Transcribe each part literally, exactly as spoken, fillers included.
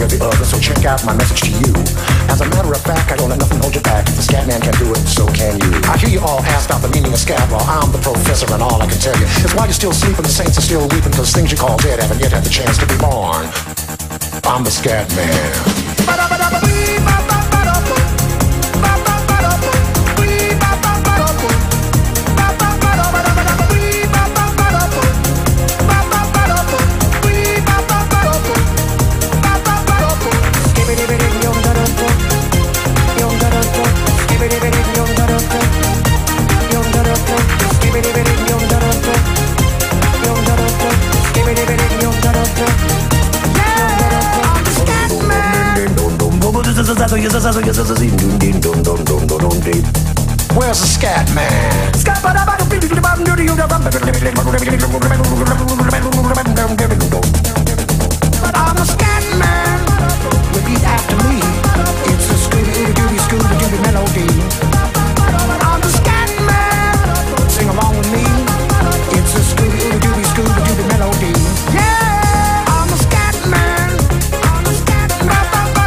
every other, so check out my message to you. As a matter of fact, I don't let nothing hold you back. If the scat man can do it, so can you. I hear you all ask about the meaning of scat. Well, I'm the professor, and all I can tell you is while you're still sleeping, the saints are still weeping, cause things you call dead haven't yet had the chance to be born. I'm the scat man. Where's the scat man? I'm a scat man. Repeat after me. It's a Scooby-Dooby, Scooby-Dooby melody. I'm the scat man. Sing along with me. It's a Scooby-Dooby, Scooby-Dooby melody. Yeah, I'm a scat man. I'm a scat man.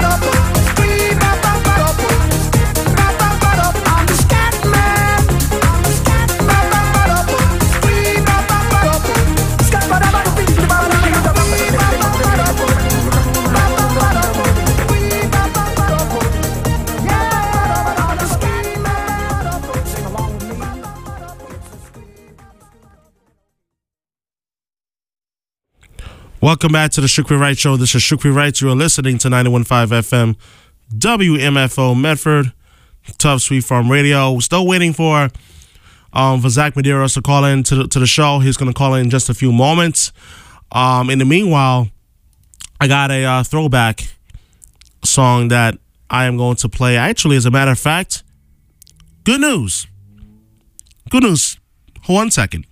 I'm the scat man. Welcome back to the Shukri Wright Show. This is Shukri Wright. You are listening to ninety-one point five F M, W M F O Medford, Tough Sweet Farm Radio. Still waiting for um, for Zach Medeiros to call in to the, to the show. He's going to call in in just a few moments. Um, in the meanwhile, I got a uh, throwback song that I am going to play. Actually, as a matter of fact, good news. Good news. Hold on one second.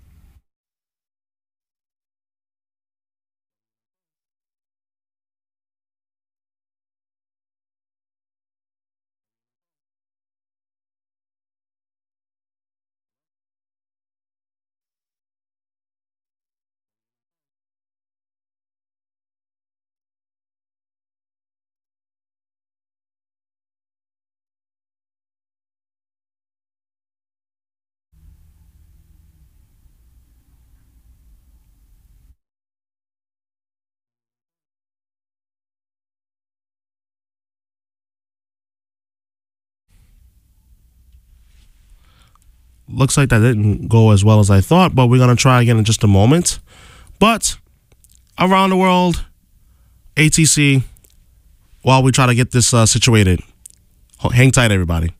Looks like that didn't go as well as I thought, but we're going to try again in just a moment. But around the world, A T C, while we try to get this uh, situated. Hang tight, everybody.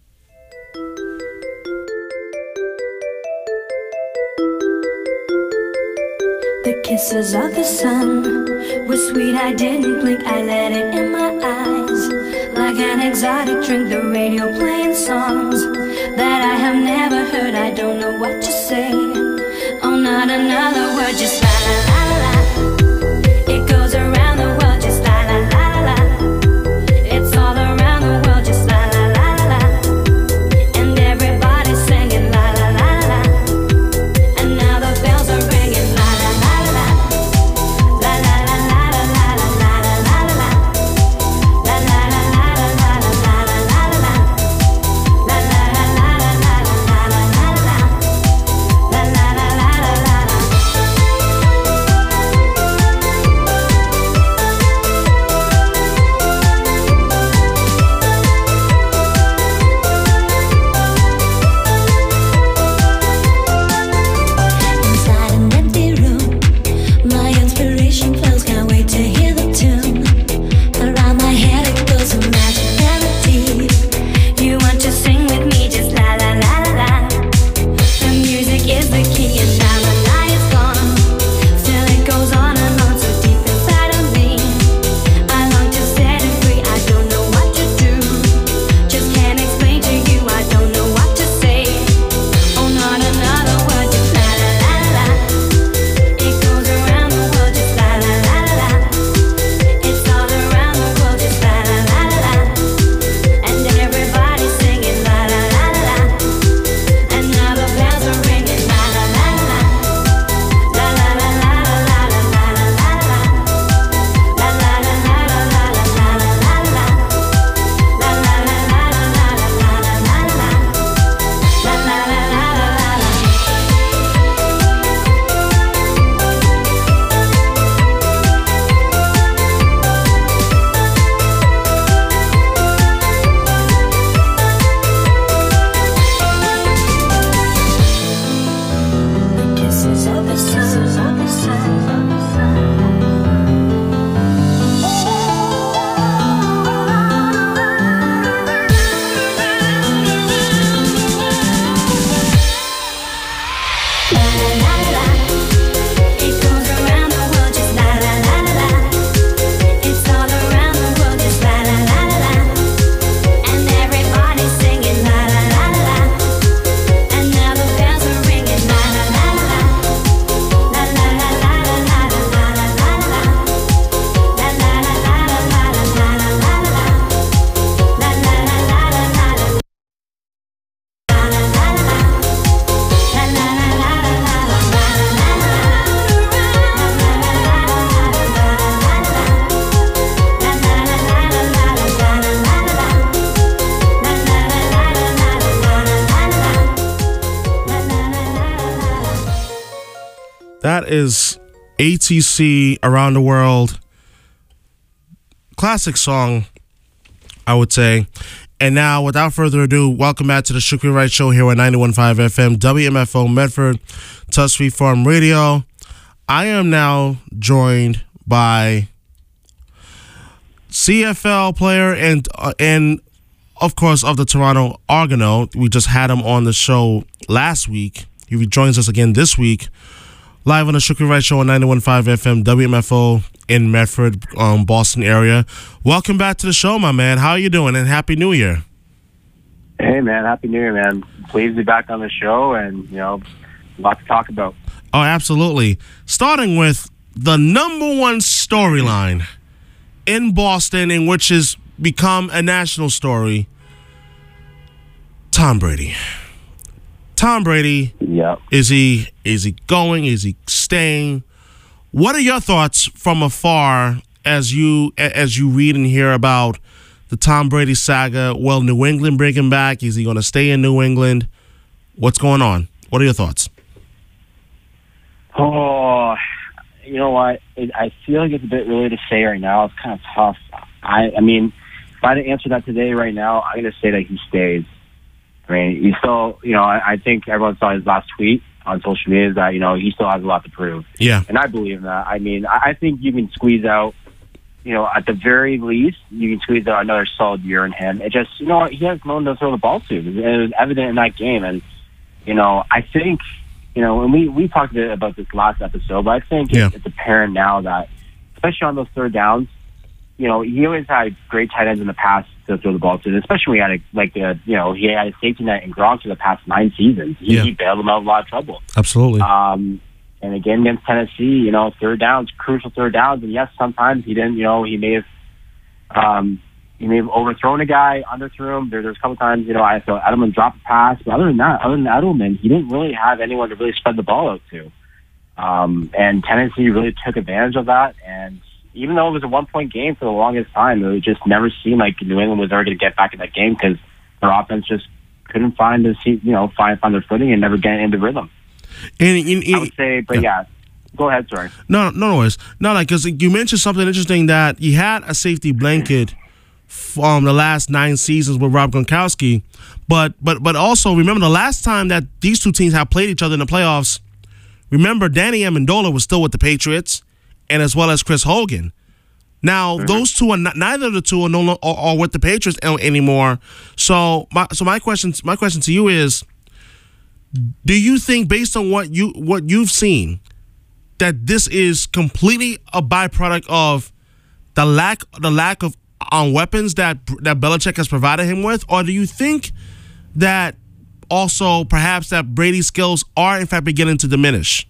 The kisses of the sun were sweet, I didn't blink, I let it in my eyes. Like an exotic drink, the radio playing songs that I have never heard, I don't know what to say. Oh, not another word, just la la la la la. It goes around the world, just la la la la la. It's all around the world, just la la la la la. And everybody's singing la la la la la. And now the bells are ringing la la la la la. La la la la la la la la la la la. La la la la la la la la la la la. La la la la la la la la la la. La la la la la la la. is A T C Around the World. Classic song, I would say. And now, without further ado, welcome back to the Shukri Wright Show here at ninety-one point five F M, W M F O Medford, Tuskegee Farm Radio. I am now joined by C F L player and, uh, and of course, of the Toronto Argonaut. We just had him on the show last week. He joins us again this week, live on the Shukri Wright Show on ninety-one point five F M, W M F O in Medford, um, Boston area. Welcome back to the show, my man. How are you doing? And Happy New Year. Hey, man. Happy New Year, man. Pleased to be back on the show and, you know, a lot to talk about. Oh, absolutely. Starting with the number one storyline in Boston, in which has become a national story, Tom Brady. Tom Brady, yep. is he is he going? Is he staying? What are your thoughts from afar as you as you read and hear about the Tom Brady saga? Will New England bring him back? Is he going to stay in New England? What's going on? What are your thoughts? Oh, you know what? It, I feel like it's a bit early to say right now. It's kind of tough. I, I mean, if I had to answer that today right now, I'm going to say that he stays. I mean, he still, you know, I, I think everyone saw his last tweet on social media that, you know, he still has a lot to prove. Yeah. And I believe that. I mean, I, I think you can squeeze out, you know, at the very least, you can squeeze out another solid year in him. It just, you know, he has no one to throw the ball to. It was evident in that game. And, you know, I think, you know, and we, we talked a bit about this last episode, but I think yeah. it's, it's apparent now that, especially on those third downs, you know, he always had great tight ends in the past to throw the ball to, especially when he had a, like, a, you know, he had a safety net in Gronk for the past nine seasons. He, yeah. he bailed him out of a lot of trouble. Absolutely. Um, and again, against Tennessee, you know, third downs, crucial third downs. And yes, sometimes he didn't, you know, he may have, um, he may have overthrown a guy, underthrew him. There, there's a couple times, you know, I thought Edelman dropped a pass. But other than that, other than Edelman, he didn't really have anyone to really spread the ball out to. Um, and Tennessee really took advantage of that. And even though it was a one-point game for the longest time, it just never seemed like New England was ever going to get back in that game because their offense just couldn't find the, you know, find find their footing and never get into rhythm. And, and, and I would say, but yeah. yeah, go ahead. Sorry. No, no, no worries. No, like because you mentioned something interesting that you had a safety blanket from the last nine seasons with Rob Gronkowski, but but but also remember the last time that these two teams have played each other in the playoffs. Remember, Danny Amendola was still with the Patriots, and as well as Chris Hogan. Now, mm-hmm. those two are not, neither of the two are no longer are, are with the Patriots anymore. So, my so my question my question to you is: do you think, based on what you what you've seen, that this is completely a byproduct of the lack the lack of on weapons that that Belichick has provided him with, or do you think that also perhaps that Brady's skills are in fact beginning to diminish?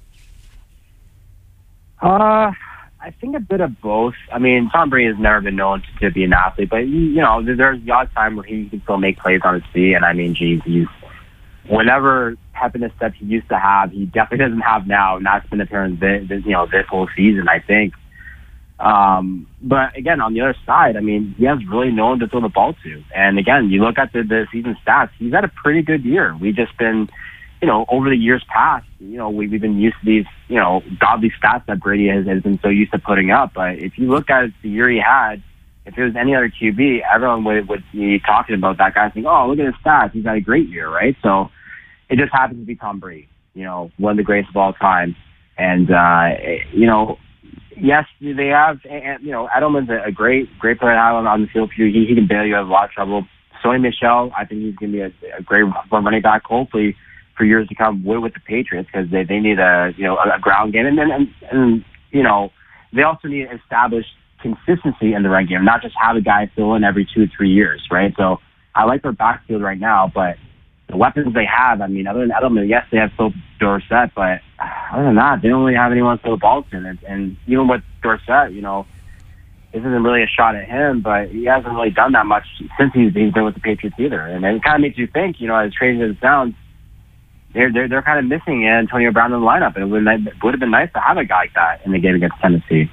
Uh, I think a bit of both. I mean, Tom Brady has never been known to, to be an athlete, but you know, there's the odd time where he can still make plays on his feet. And I mean, geez, he's whatever happiness that he used to have, he definitely doesn't have now, and that's been apparent this, this, you know, this whole season, I think. Um, but again, on the other side, I mean, he has really no one to throw the ball to. And again, you look at the, the season stats, he's had a pretty good year. We've just been, you know, over the years past, you know, we, we've been used to these, you know, godly stats that Brady has, has been so used to putting up. But if you look at the year he had, if it was any other Q B, everyone would, would be talking about that guy, thinking, oh, look at his stats. He's had a great year, right? So it just happens to be Tom Brady, you know, one of the greatest of all time. And, uh, you know, yes, they have, you know, Edelman's a great, great player to have on the field for you. He, he can bail you out of a lot of trouble. Sony Michel, I think he's going to be a, a great running back, hopefully, for years to come with, with the Patriots, because they, they need a, you know, a ground game. And then, and, and, you know, they also need to establish consistency in the run game, not just have a guy fill in every two or three years, right? So I like their backfield right now, but the weapons they have, I mean, other than Edelman, yes, they have Phil Dorsett, but other than that, they don't really have anyone to throw the ball to. And, and even with Dorsett, you know, this isn't really a shot at him, but he hasn't really done that much since he's, he's been with the Patriots either. And it kind of makes you think, you know, as crazy as it sounds, they're they're they're kind of missing Antonio Brown in the lineup. And it would, it would have been nice to have a guy like that in the game against Tennessee.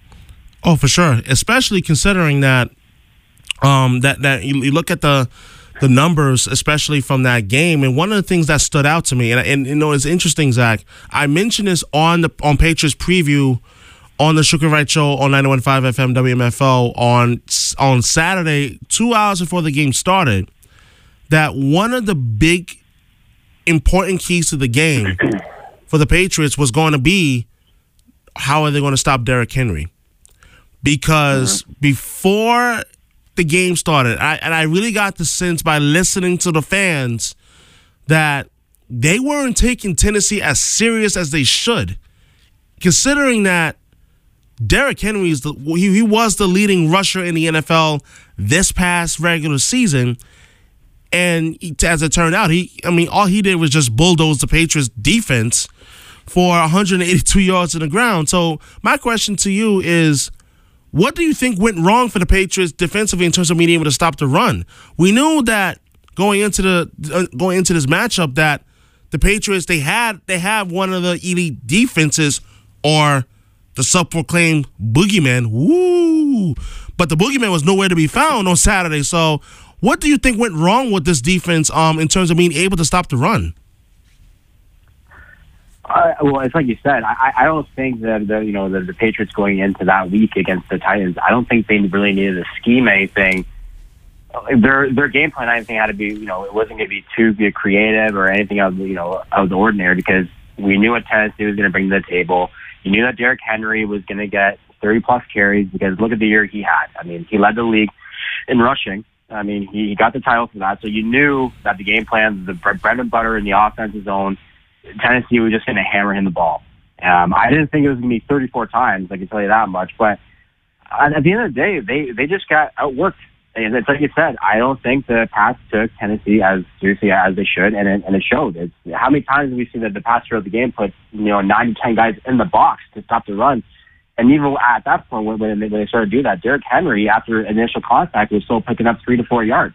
Oh, for sure, especially considering that um, that that you, you look at the the numbers, especially from that game. And one of the things that stood out to me, and, and you know, it's interesting, Zach. I mentioned this on the on Patriots Preview on the Shukri Wright Show on ninety-one point five F M W M F O on on Saturday, two hours before the game started, that one of the big important keys to the game for the Patriots was going to be how are they going to stop Derrick Henry? Because mm-hmm. before the game started, I, and I really got the sense by listening to the fans that they weren't taking Tennessee as serious as they should, considering that Derrick Henry is the he, he was the leading rusher in the N F L this past regular season, and he, as it turned out, he I mean all he did was just bulldoze the Patriots defense for one hundred eighty-two yards in the ground. So my question to you is, what do you think went wrong for the Patriots defensively in terms of being able to stop the run? We knew that going into the uh, going into this matchup that the Patriots they had they have one of the elite defenses, or the self-proclaimed boogeyman. Woo! But the boogeyman was nowhere to be found on Saturday. So what do you think went wrong with this defense um, in terms of being able to stop the run? Uh, well, it's like you said. I, I don't think that the you know the, the Patriots going into that week against the Titans, I don't think they really needed to scheme anything. Their their game plan, I think, had to be you know it wasn't going to be too be creative or anything out of you know out of the ordinary, because we knew what Tennessee was going to bring to the table. You knew that Derrick Henry was going to get thirty plus carries, because look at the year he had. I mean, he led the league in rushing. I mean, he got the title for that. So you knew that the game plan, the bread and butter in the offensive zone, Tennessee was just going to hammer him the ball. Um, I didn't think it was going to be thirty-four times, I can tell you that much. But at the end of the day, they, they just got outworked. And it's like you said, I don't think the Pats took Tennessee as seriously as they should, and it, and it showed. It's, how many times have we seen that the Pats throughout the game put you know nine to ten guys in the box to stop the run? And even at that point, when, when, they, when they started to do that, Derrick Henry, after initial contact, was still picking up three to four yards.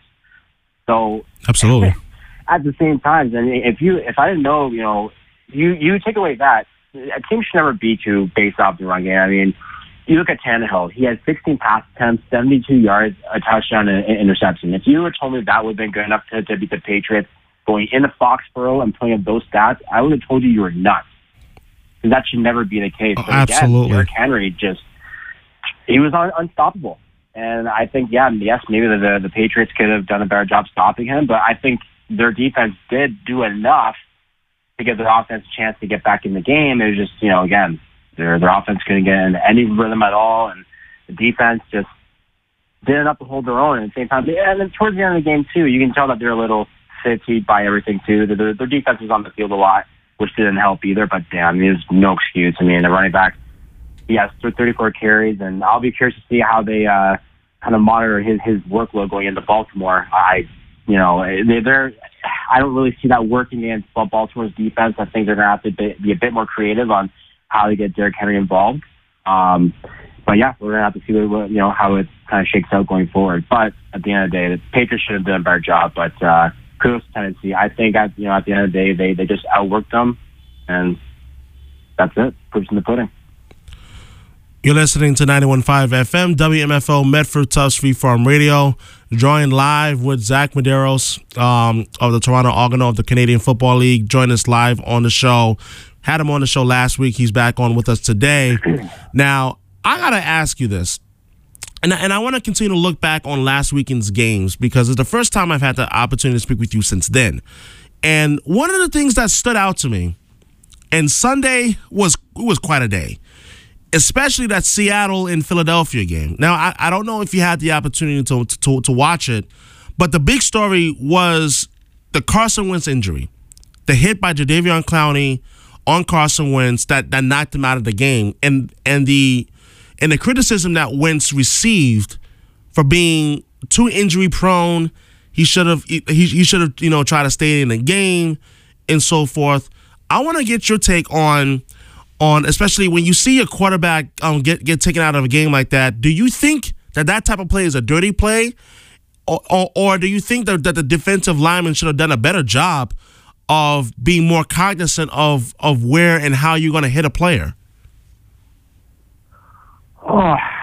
So absolutely. At the same time, and if you if I didn't know, you know, you you take away that a team should never beat you based off the run game. I mean, you look at Tannehill, he had sixteen pass attempts, seventy-two yards, a touchdown, and an interception. If you had told me that would have been good enough to, to beat the Patriots going into Foxborough and playing up those stats, I would have told you you were nuts. Because that should never be the case. Oh, but again, absolutely. Derrick Henry just, he was un- unstoppable. And I think, yeah, yes, maybe the, the, the Patriots could have done a better job stopping him, but I think their defense did do enough to give their offense a chance to get back in the game. It was just, you know, again, their their offense couldn't get into any rhythm at all, and the defense just did enough to hold their own. And at the same time, and then towards the end of the game too, you can tell that they're a little fatigued by everything too. Their, their defense was on the field a lot, which didn't help either. But damn, there's no excuse. I mean, the running back, he has thirty-four carries, and I'll be curious to see how they uh, kind of monitor his his workload going into Baltimore. I, you know, they, they're. I don't really see that working against Baltimore's defense. I think they're going to have to be, be a bit more creative on how to get Derrick Henry involved. Um, but yeah, we're gonna have to see what, you know how it kind of shakes out going forward. But at the end of the day, the Patriots should have done a better job. But uh, kudos to Tennessee. I think at you know at the end of the day, they they just outworked them, and that's it. Proof's in the pudding. You're listening to ninety-one point five F M W M F O Medford Tufts Free Farm Radio. Joined live with Zach Medeiros um, of the Toronto Argonauts of the Canadian Football League. Joined us live on the show. Had him on the show last week. He's back on with us today. Now, I got to ask you this, and, and I want to continue to look back on last weekend's games because it's the first time I've had the opportunity to speak with you since then. And one of the things that stood out to me, and Sunday was was quite a day, especially that Seattle and Philadelphia game. Now, I, I don't know if you had the opportunity to, to, to watch it, but the big story was the Carson Wentz injury, the hit by Jadeveon Clowney on Carson Wentz that, that knocked him out of the game, and and the and the criticism that Wentz received for being too injury prone. He should have he, he should have you know tried to stay in the game and so forth. I want to get your take on on especially when you see a quarterback um, get get taken out of a game like that. Do you think that that type of play is a dirty play, or or, or do you think that, that the defensive lineman should have done a better job of being more cognizant of, of where and how you're going to hit a player? Oh,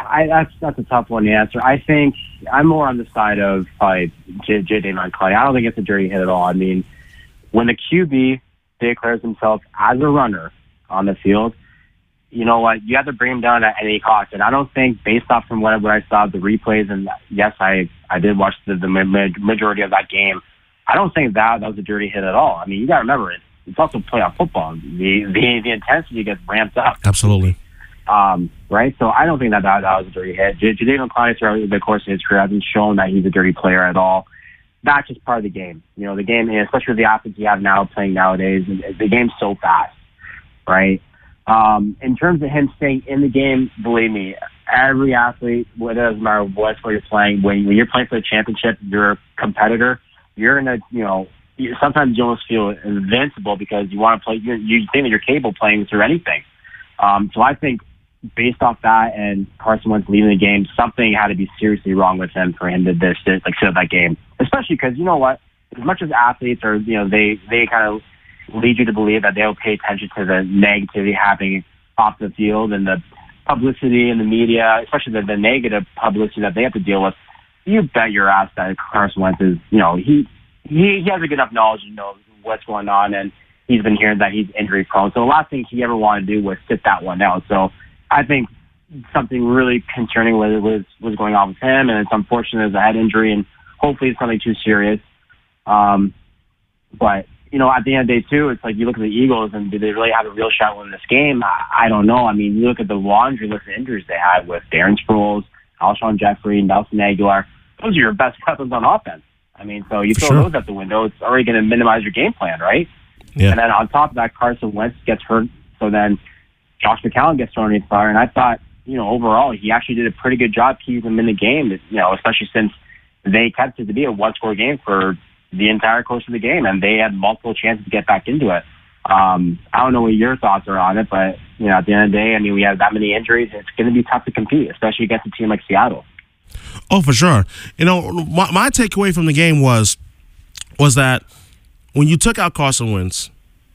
I, that's that's a tough one to answer. I think I'm more on the side of probably J. J. Montclair. I don't think it's a dirty hit at all. I mean, when the Q B declares himself as a runner on the field, you know what? You have to bring him down at any cost. And I don't think, based off from whatever I saw, the replays, and yes, I, I did watch the, the majority of that game, I don't think that, that was a dirty hit at all. I mean, you got to remember, it. It's also playoff football. The, the the intensity gets ramped up. Absolutely. Um, right? So I don't think that that, that was a dirty hit. Jadeveon Clowney, throughout the course of his career, hasn't shown that he's a dirty player at all. That's just part of the game. You know, the game, especially with the athletes you have now playing nowadays, the game's so fast, right? Um, in terms of him staying in the game, believe me, every athlete, whether it doesn't matter what sport you're playing, when, when you're playing for the championship, you're a competitor, you're in a, you know, you, sometimes you almost feel invincible because you want to play, you, you think that you're capable of playing through anything. Um, so I think based off that and Carson Wentz leaving the game, something had to be seriously wrong with him for him to this, to, like, sit out that game. Especially because, you know what, as much as athletes are, you know, they, they kind of lead you to believe that they'll pay attention to the negativity happening off the field and the publicity in the media, especially the, the negative publicity that they have to deal with. You bet your ass that Carson Wentz is, you know, he, he, he has a good enough knowledge to know what's going on, and he's been hearing that he's injury prone. So the last thing he ever wanted to do was sit that one out. So I think something really concerning was, was, was going on with him, and it's unfortunate as a head injury, and hopefully it's nothing too serious. Um, but, you know, at the end of the day, too, it's like you look at the Eagles, and do they really have a real shot winning this game? I, I don't know. I mean, you look at the laundry list of injuries they had with Darren Sproles, Alshon Jeffrey, Nelson Aguilar. Those are your best weapons on offense. I mean, so you throw sure. those out the window, it's already going to minimize your game plan, right? Yeah. And then on top of that, Carson Wentz gets hurt, so then Josh McCown gets thrown in the fire. And I thought, you know, overall, he actually did a pretty good job keeping him in the game, you know, especially since they kept it to be a one-score game for the entire course of the game, and they had multiple chances to get back into it. Um, I don't know what your thoughts are on it, but, you know, at the end of the day, I mean, we have that many injuries. It's going to be tough to compete, especially against a team like Seattle. Oh, for sure. You know, my, my takeaway from the game was was that when you took out Carson Wentz,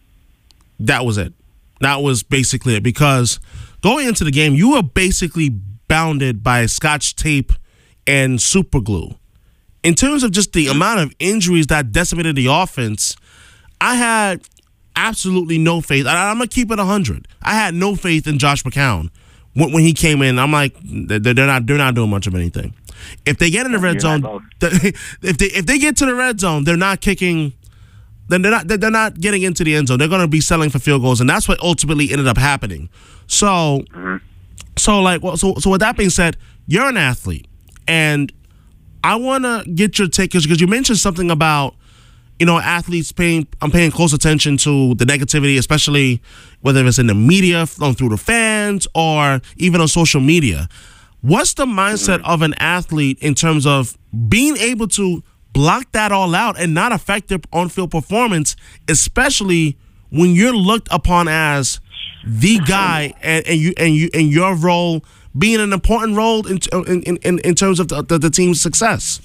that was it. That was basically it. Because going into the game, you were basically bounded by Scotch tape and super glue. In terms of just the amount of injuries that decimated the offense, I had absolutely no faith. I'm going to keep it one hundred. I had no faith in Josh McCown. When, when he came in, I'm like, they're not they're not doing much of anything. If they get in the red zone, if they if they get to the red zone, they're not kicking. Then they're not they're not getting into the end zone. They're going to be settling for field goals, and that's what ultimately ended up happening. So, mm-hmm. so like, well, so so with that being said, you're an athlete, and I want to get your take because you mentioned something about, you know, athletes paying. I'm paying close attention to the negativity, especially whether it's in the media, through the fans, or even on social media. What's the mindset of an athlete in terms of being able to block that all out and not affect their on-field performance, especially when you're looked upon as the guy and, and you and you and your role being an important role in in in, in terms of the, the, the team's success?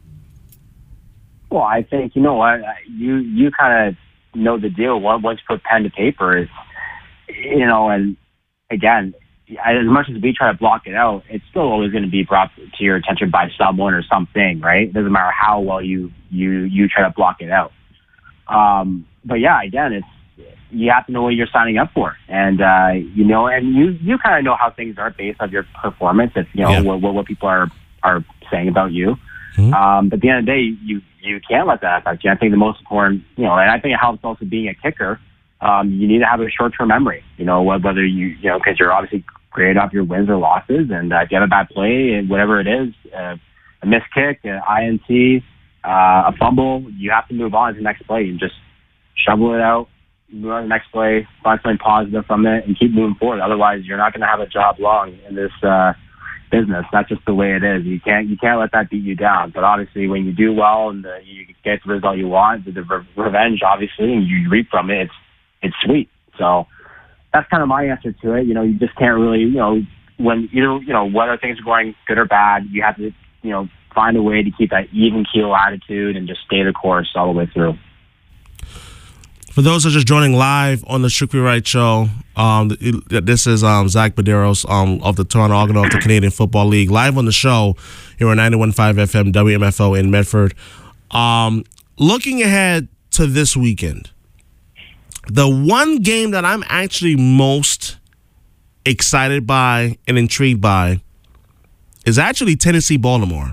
Well, I think, you know what, you you kind of know the deal. Once you put pen to paper, it's, you know, and again, as much as we try to block it out, it's still always going to be brought to your attention by someone or something, right? It doesn't matter how well you you you try to block it out. Um, but yeah, again, it's you have to know what you're signing up for, and uh, you know, and you you kind of know how things are based on your performance. It's, you know, yeah. what, what people are are saying about you. Mm-hmm. Um, but at the end of the day, you you can't let that affect you. I think the most important, you know, and I think it helps also being a kicker. Um, you need to have a short-term memory, you know, whether you, you know, because you're obviously graded off your wins or losses, and uh, if you have a bad play, and whatever it is, uh, a missed kick, an I N T, uh, a fumble, you have to move on to the next play and just shovel it out, move on to the next play, find something positive from it, and keep moving forward. Otherwise, you're not going to have a job long in this uh, business. That's just the way it is. You can't you can't let that beat you down. But obviously, when you do well and uh, you get the result you want, the, the re- revenge, obviously, and you reap from it, it's it's sweet. So that's kind of my answer to it. You know, you just can't really, you know, when you you know whether things are going good or bad, you have to, you know, find a way to keep that even keel attitude and just stay the course all the way through. For those who are just joining live on the Shukri Wright Show, um, this is um, Zach Medeiros um, of the Toronto Argonauts of the Canadian Football League, live on the show here on ninety-one point five F M W M F O in Medford. Um, looking ahead to this weekend, the one game that I'm actually most excited by and intrigued by is actually Tennessee-Baltimore,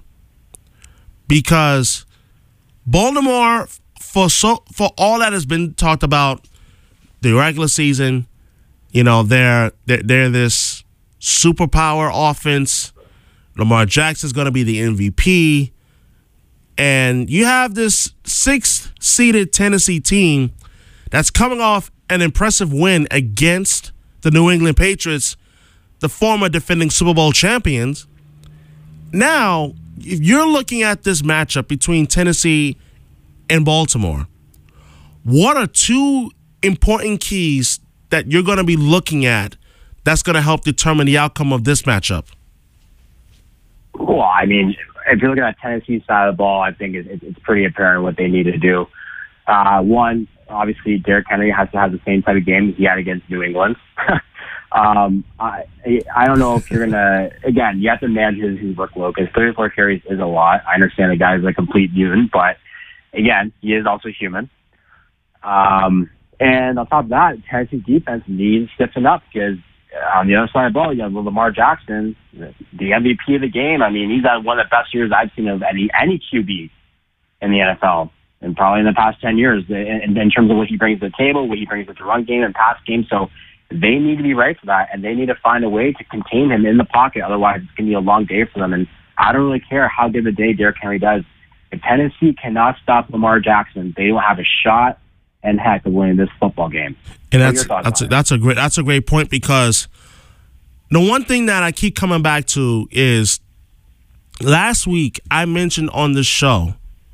because Baltimore, for so for all that has been talked about the regular season, you know, they're they're, they're this superpower offense. Lamar Jackson's going to be the M V P, and you have this sixth-seeded Tennessee team that's coming off an impressive win against the New England Patriots, the former defending Super Bowl champions. Now, if you're looking at this matchup between Tennessee and Baltimore, what are two important keys that you're going to be looking at that's going to help determine the outcome of this matchup? Well, I mean, if you're looking at Tennessee's side of the ball, I think it's, it's pretty apparent what they need to do. Uh, one, obviously, Derrick Henry has to have the same type of game he had against New England. um, I I don't know if you're going to, again, you have to manage his, his workload, because thirty-four carries is a lot. I understand the guy's a complete mutant, but again, he is also human. Um, and on top of that, Tennessee's defense needs to stiffen up, because on the other side of the ball, you have Lamar Jackson, the M V P of the game. I mean, he's had one of the best years I've seen of any any Q B in the N F L, and probably in the past ten years, in, in terms of what he brings to the table, what he brings to the run game and pass game. So they need to be ready for that, and they need to find a way to contain him in the pocket. Otherwise, it's going to be a long day for them. And I don't really care how good of a day Derrick Henry does. If Tennessee cannot stop Lamar Jackson, they don't have a shot and heck of winning this football game. And that's that's a, that's a great that's a great point, because the one thing that I keep coming back to is last week I mentioned on the show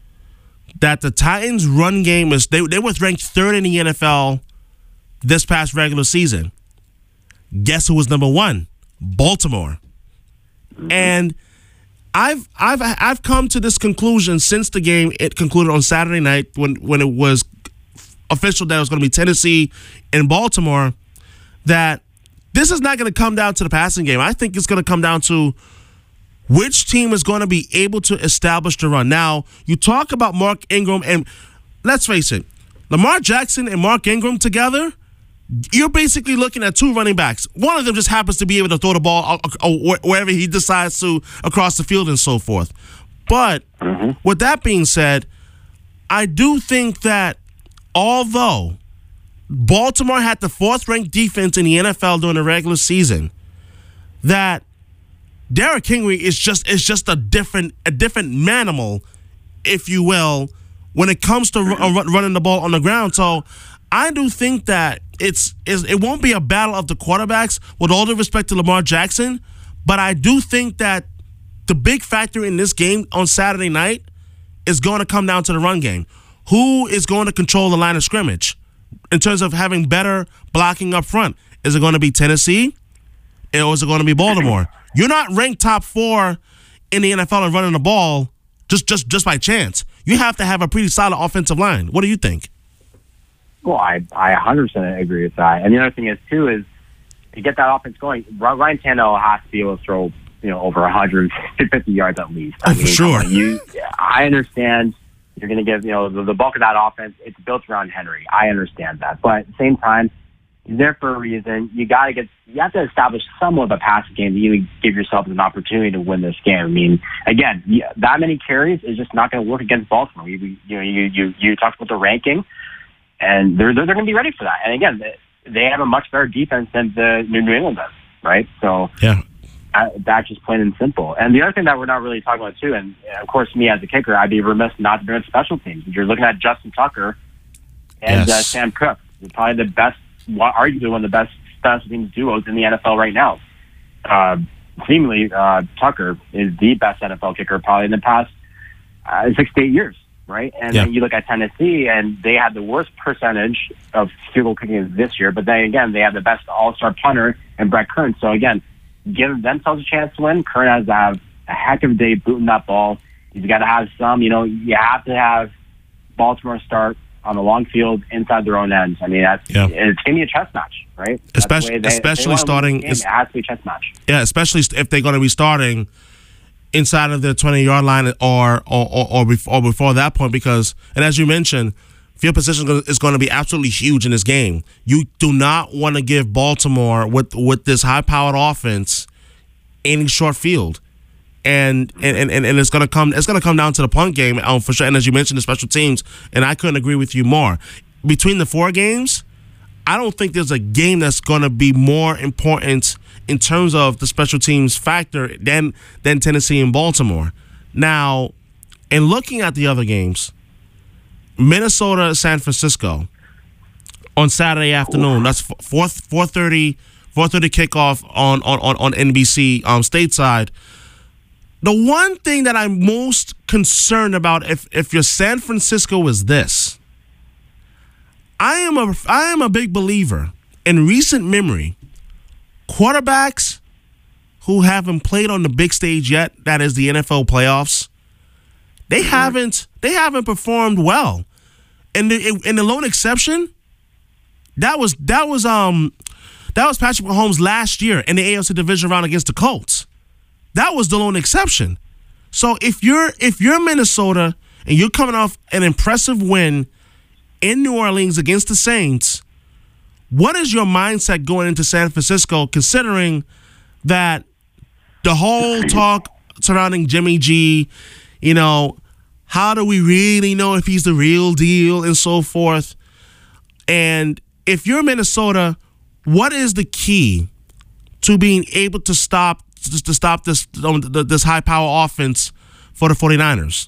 that the Titans' run game is they they were ranked third in the N F L this past regular season. Guess who was number one? Baltimore. Mm-hmm. And I've I've I've come to this conclusion since the game it concluded on Saturday night when when it was official that it was going to be Tennessee and Baltimore, that this is not going to come down to the passing game. I think it's going to come down to which team is going to be able to establish the run. Now, you talk about Mark Ingram, and let's face it, Lamar Jackson and Mark Ingram together, you're basically looking at two running backs. One of them just happens to be able to throw the ball wherever he decides to across the field and so forth. But mm-hmm. with that being said, I do think that although Baltimore had the fourth-ranked defense in the N F L during the regular season, that Derrick Henry is just is just a different a different manimal, if you will, when it comes to run, running the ball on the ground. So I do think that it's, it's it won't be a battle of the quarterbacks, with all due respect to Lamar Jackson, but I do think that the big factor in this game on Saturday night is going to come down to the run game. Who is going to control the line of scrimmage in terms of having better blocking up front? Is it going to be Tennessee, or is it going to be Baltimore? You're not ranked top four in the N F L in running the ball just, just, just by chance. You have to have a pretty solid offensive line. What do you think? Well, I, I one hundred percent agree with that. And the other thing is, too, is to get that offense going, Ryan Tannehill has to be able to throw, you know, over one hundred fifty yards at least. I oh, mean, for sure. You, I understand you're going to give, you know, the, the bulk of that offense, it's built around Henry. I understand that. But at the same time, he's there for a reason. You got to get, you have to establish somewhat of a passing game to even give yourself an opportunity to win this game. I mean, again, that many carries is just not going to work against Baltimore. You, you know, you, you, you talked about the ranking, and they're, they're, they're going to be ready for that. And again, they, they have a much better defense than the New England does, right? So, yeah. I, that's just plain and simple. And the other thing that we're not really talking about, too, and of course, me as a kicker, I'd be remiss not to bring up special teams. You're looking at Justin Tucker and yes. uh, Sam Cook, probably the best, arguably one of the best special teams duos in the N F L right now. Uh, seemingly, uh, Tucker is the best N F L kicker probably in the past uh, six to eight years, right? And yeah. then you look at Tennessee, and they had the worst percentage of field goal kicking this year, but then again, they have the best all-star punter in Brett Kern. So again, give themselves a chance to win. Kern has to have a heck of a day booting that ball. He's got to have some, you know, you have to have Baltimore start on the long field inside their own ends. I mean, that's Yeah. it's going to be a chess match, right? That's the Especially, way they- especially they wanna win starting. the game, it has to be a chess match. Yeah, especially if they're going to be starting inside of their twenty-yard line or or, or, or, before, or before that point, because, and as you mentioned, field position is going to be absolutely huge in this game. You do not want to give Baltimore, with with this high-powered offense, any short field. And and, and, and it's gonna come it's gonna come down to the punt game, um, for sure. And as you mentioned, the special teams, and I couldn't agree with you more. Between the four games, I don't think there's a game that's gonna be more important in terms of the special teams factor than than Tennessee and Baltimore. Now, in looking at the other games, Minnesota, San Francisco on Saturday afternoon. That's four four thirty four thirty kickoff on on on, on N B C um, stateside. The one thing that I'm most concerned about, if if you're San Francisco, is this. I am a I am a big believer in recent memory. Quarterbacks who haven't played on the big stage yet, that is the N F L playoffs, they haven't they haven't performed well. And the and the lone exception, that was that was um that was Patrick Mahomes last year in the A F C division round against the Colts. That was the lone exception. So if you're if you're Minnesota and you're coming off an impressive win in New Orleans against the Saints, what is your mindset going into San Francisco, considering that the whole talk surrounding Jimmy G, you know, how do we really know if he's the real deal and so forth? And if you're Minnesota, what is the key to being able to stop to stop this this high power offense for the 49ers?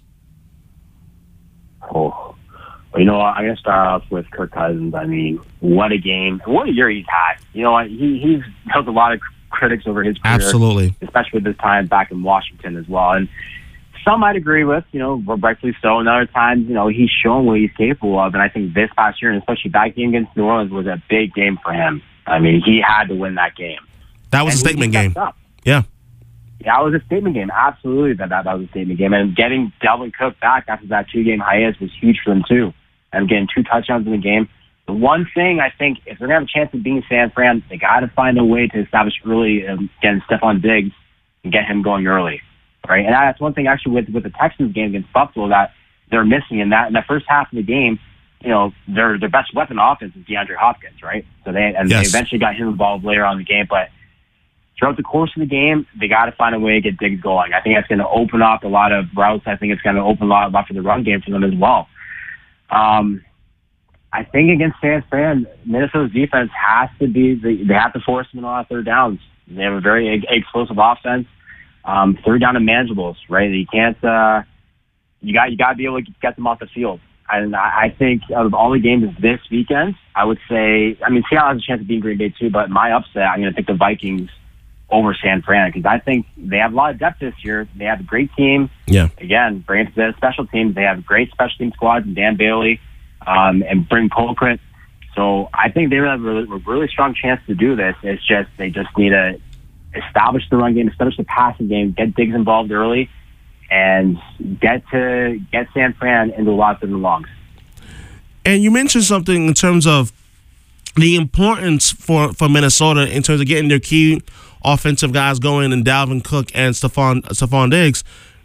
Oh, well, you know, I'm going to start off with Kirk Cousins. I mean, what a game. What a year he's had. You know, he, he's held a lot of critics over his career. Absolutely. Especially with his time back in Washington as well. And some I'd agree with, you know, rightfully so. And other times, you know, he's shown what he's capable of. And I think this past year, and especially that game against New Orleans, was a big game for him. I mean, he had to win that game. That was and a statement game. Up. Yeah. Yeah, it was a statement game. Absolutely, that, that that was a statement game. And getting Dalvin Cook back after that two-game hiatus was huge for them, too. And getting two touchdowns in the game. The one thing I think, if they're going to have a chance of beating San Fran, they got to find a way to establish early, um, getting Stephon Diggs and get him going early. Right? And that's one thing, actually, with, with the Texans game against Buffalo that they're missing in that. In the first half of the game, you know, their their best weapon offense is DeAndre Hopkins, right? So they and yes. they eventually got him involved later on in the game, but throughout the course of the game, they got to find a way to get Diggs going. I think that's going to open up a lot of routes. I think it's going to open a lot, a lot for the run game for them as well. Um, I think against San Fran, Minnesota's defense has to be, they have to force them in a lot of third downs. They have a very explosive offense. Um, third down and manageables, right? You can't, uh, you got, you got to be able to get them off the field. And I think out of all the games this weekend, I would say, I mean, Seattle has a chance of beating Green Bay too, but my upset, I'm going to pick the Vikings over San Fran because I think they have a lot of depth this year. They have a great team. Yeah. Again, bring it to the special teams. They have great special team squads, Dan Bailey um, and Bryn Colquitt. So I think they have a really, a really strong chance to do this. It's just they just need to establish the run game, establish the passing game, get Diggs involved early, and get to get San Fran into lots of the longs. And you mentioned something in terms of the importance for, for Minnesota in terms of getting their key offensive guys going and Dalvin Cook and Stephon, Stephon Diggs.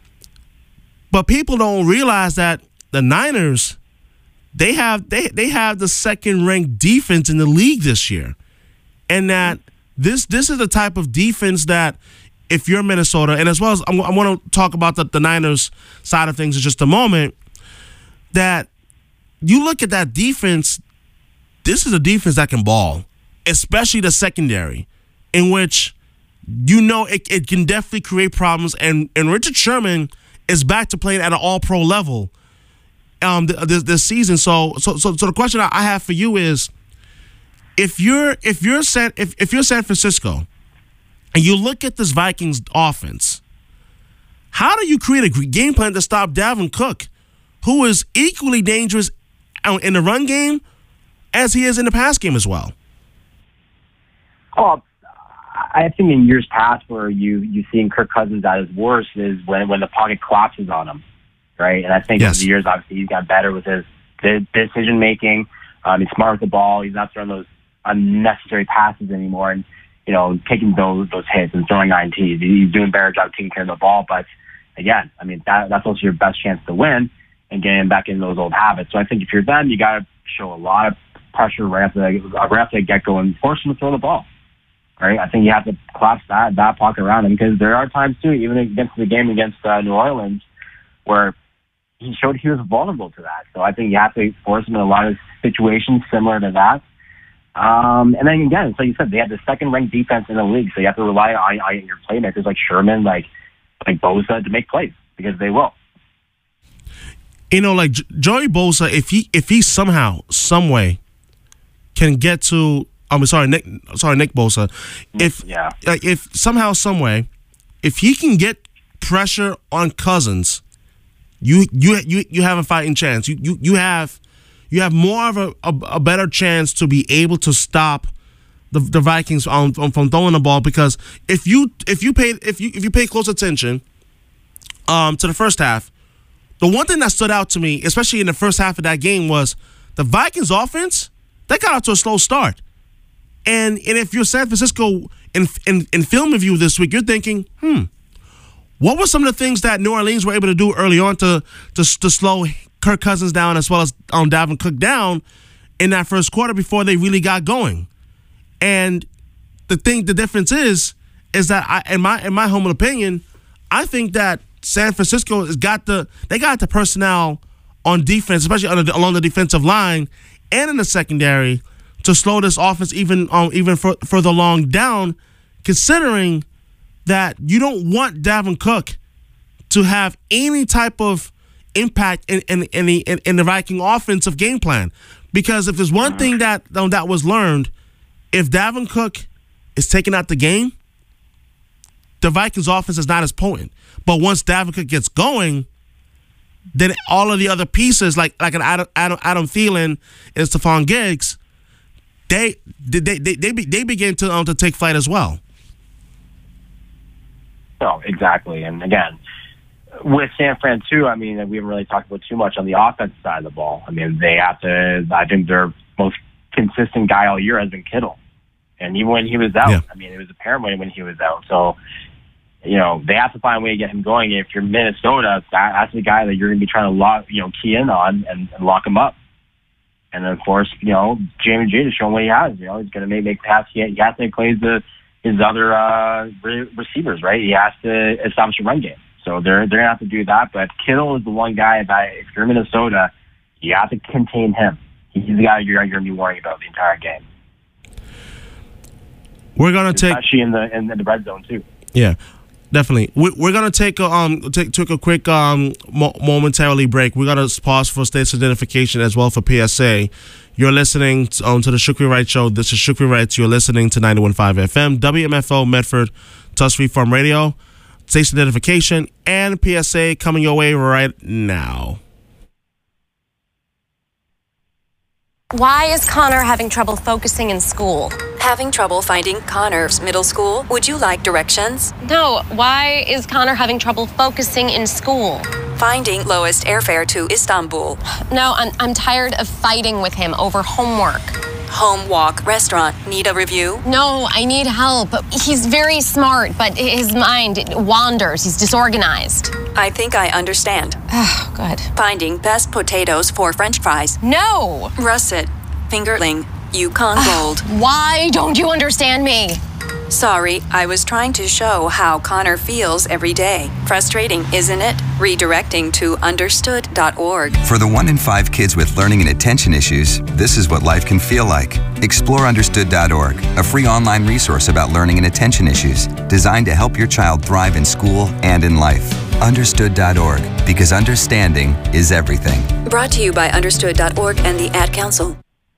But people don't realize that the Niners, they have they, they have the second-ranked defense in the league this year. And that this this is the type of defense that if you're Minnesota, and as well as I'm, I want to talk about the, the Niners side of things in just a moment, that you look at that defense, this is a defense that can ball, especially the secondary, in which you know it, it can definitely create problems. And, and Richard Sherman is back to playing at an all-pro level um, this, this season. So, so, so, so the question I have for you is, if you're if you're San if, if you're San Francisco, and you look at this Vikings offense, how do you create a game plan to stop Dalvin Cook, who is equally dangerous in the run game as he is in the pass game as well? Oh, I think in years past where you you seen Kirk Cousins at his worst is when when the pocket collapses on him, right? And I think yes. over the years, obviously, he's got better with his the decision making. Um, he's smart with the ball. He's not throwing those unnecessary passes anymore, and you know, taking those those hits and throwing I N Ts. He's doing a better job taking care of the ball. But again, I mean, that that's also your best chance to win and getting back into those old habits. So I think if you're them, you got to show a lot of pressure right after the, right after the get go and force him to throw the ball. Right? I think you have to collapse that that pocket around him, because there are times too, even against the game against uh, New Orleans, where he showed he was vulnerable to that. So I think you have to force him in a lot of situations similar to that. Um, and then again, so you said, they have the second-ranked defense in the league, so you have to rely on, on your playmakers like Sherman, like like Bosa, to make plays, because they will. You know, like Joey Bosa, if he if he somehow, some way, can get to, I'm sorry, Nick, sorry, Nick Bosa, if yeah, like if somehow, some way, if he can get pressure on Cousins, you you you you have a fighting chance. You you you have you have more of a, a, a better chance to be able to stop the the Vikings on, on from throwing the ball, because if you if you pay if you if you pay close attention um to the first half, the one thing that stood out to me, especially in the first half of that game, was the Vikings offense. They got out to a slow start, and and if you're San Francisco in in, in film review this week, you're thinking, hmm, what were some of the things that New Orleans were able to do early on to to, to slow Kirk Cousins down, as well as um, Dalvin Cook down in that first quarter before they really got going? And the thing, the difference is, is that I, in my in my humble opinion, I think that San Francisco has got the they got the personnel on defense, especially on the, along the defensive line and in the secondary, to slow this offense even um, even for, further along down, considering that you don't want Dalvin Cook to have any type of impact in in, in, the, in, in the Viking offensive game plan. Because if there's one thing that um, that was learned, if Dalvin Cook is taken out the game, the Vikings offense is not as potent. But once Dalvin Cook gets going, then all of the other pieces, like like an Adam Adam, Adam Thielen and Stephon Diggs, they they they they, they, they begin to um, to take flight as well. No, exactly. And again, with San Fran too, I mean, we haven't really talked about too much on the offensive side of the ball. I mean, they have to. I think their most consistent guy all year has been Kittle, and even when he was out, yeah. I mean, it was apparent when when he was out. So, you know, they have to find a way to get him going. If you're Minnesota, that, that's the guy that you're going to be trying to lock, you know, key in on and, and lock him up. And then, of course, you know, Jamie G is showing what he has. You know, he's going to make make passes. He, he has to play the his other uh, re- receivers, right? He has to establish a run game. So they're they're going to have to do that. But Kittle is the one guy that, if you're Minnesota, you have to contain him. He's the guy you're, you're going to be worrying about the entire game. We're going to take, especially in the in the red zone too. Yeah. Definitely. We're going to take a, um take, take a quick um mo- momentarily break. We're going to pause for states identification as well for P S A. You're listening to, um, to the Shukri Wright Show. This is Shukri Wright. You're listening to ninety-one point five F M, W M F O, Medford, Tusk Free Farm Radio. Station identification and P S A coming your way right now. Why is Connor having trouble focusing in school? Having trouble finding Connor's middle school? Would you like directions? No, why is Connor having trouble focusing in school? Finding lowest airfare to Istanbul. No, I'm, I'm tired of fighting with him over homework. Home Walk Restaurant. Need a review? No, I need help. He's very smart, but his mind wanders. He's disorganized. I think I understand. Oh, good. Finding best potatoes for French fries. No! Russet. Fingerling. Yukon Gold. Why don't you understand me? Sorry, I was trying to show how Connor feels every day. Frustrating, isn't it? Redirecting to understood dot org. For the one in five kids with learning and attention issues, this is what life can feel like. Explore understood dot org, a free online resource about learning and attention issues, designed to help your child thrive in school and in life. understood dot org, because understanding is everything. Brought to you by understood dot org and the Ad Council.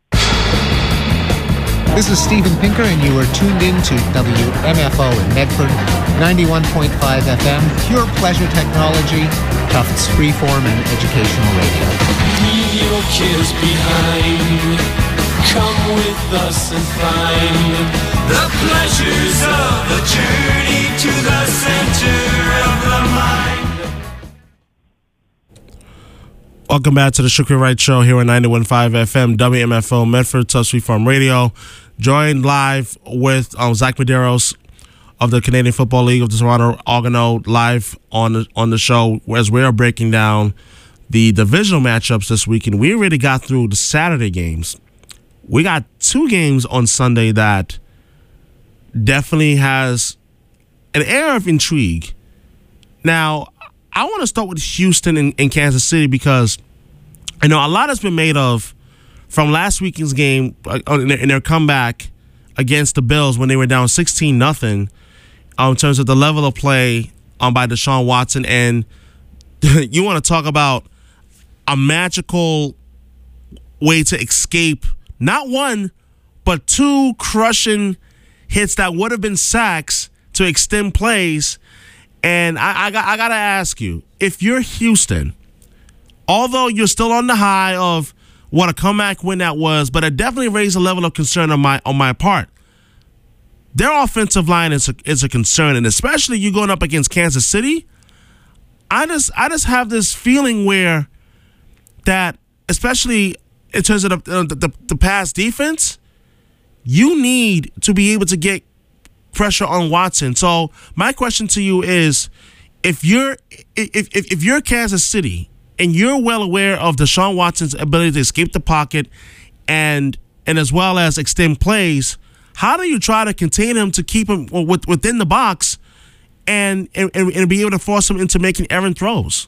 This is Steven Pinker, and you are tuned in to W M F O in Medford, ninety-one point five F M, pure pleasure technology, Tufts freeform and educational radio. Leave your cares behind. Come with us and find the pleasures of the journey to the center of the mind. Welcome back to the Shukri Wright Show here on ninety-one point five F M, W M F O, Medford, Tough Sweet Farm Radio. Joined live with um, Zach Medeiros of the Canadian Football League of the Toronto Argonauts live on the, on the show as we are breaking down the divisional matchups this weekend. We already got through the Saturday games. We got two games on Sunday that definitely has an air of intrigue. Now, I want to start with Houston and, and Kansas City because I know a lot has been made of from last weekend's game uh, in, their, in their comeback against the Bills when they were down sixteen nothing um, in terms of the level of play um, by Deshaun Watson. And you want to talk about a magical way to escape not one, but two crushing hits that would have been sacks to extend plays. And I, I, got, I got to ask you, if you're Houston, although you're still on the high of what a comeback win that was, but it definitely raised a level of concern on my on my part. Their offensive line is a, is a concern, and especially you going up against Kansas City. I just I just have this feeling where that, especially in terms of the the, the, the pass defense, you need to be able to get pressure on Watson. So my question to you is, if you're if if, if you're Kansas City and you're well aware of Deshaun Watson's ability to escape the pocket and and as well as extend plays, how do you try to contain him to keep him within the box and and, and be able to force him into making errant throws?